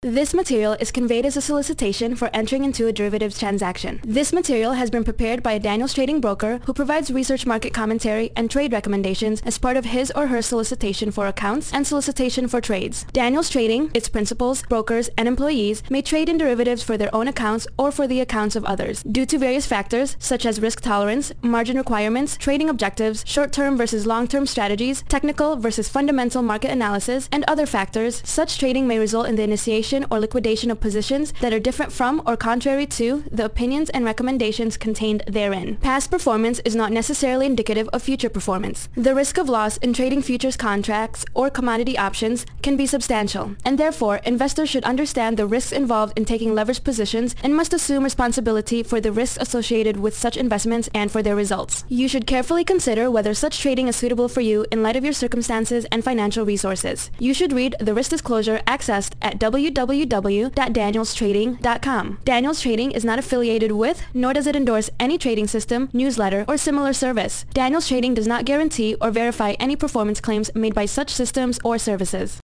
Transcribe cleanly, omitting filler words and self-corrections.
This material is conveyed as a solicitation for entering into a derivatives transaction. This material has been prepared by a Daniels Trading broker who provides research, market commentary, and trade recommendations as part of his or her solicitation for accounts and solicitation for trades. Daniels Trading, its principals, brokers, and employees may trade in derivatives for their own accounts or for the accounts of others. Due to various factors such as risk tolerance, margin requirements, trading objectives, short-term versus long-term strategies, technical versus fundamental market analysis, and other factors, such trading may result in the initiation or liquidation of positions that are different from or contrary to the opinions and recommendations contained therein. Past performance is not necessarily indicative of future performance. The risk of loss in trading futures contracts or commodity options can be substantial, and therefore investors should understand the risks involved in taking leveraged positions and must assume responsibility for the risks associated with such investments and for their results. You should carefully consider whether such trading is suitable for you in light of your circumstances and financial resources. You should read the risk disclosure accessed at www.danielstrading.com. Daniels Trading is not affiliated with, nor does it endorse any trading system, newsletter, or similar service. Daniels Trading does not guarantee or verify any performance claims made by such systems or services.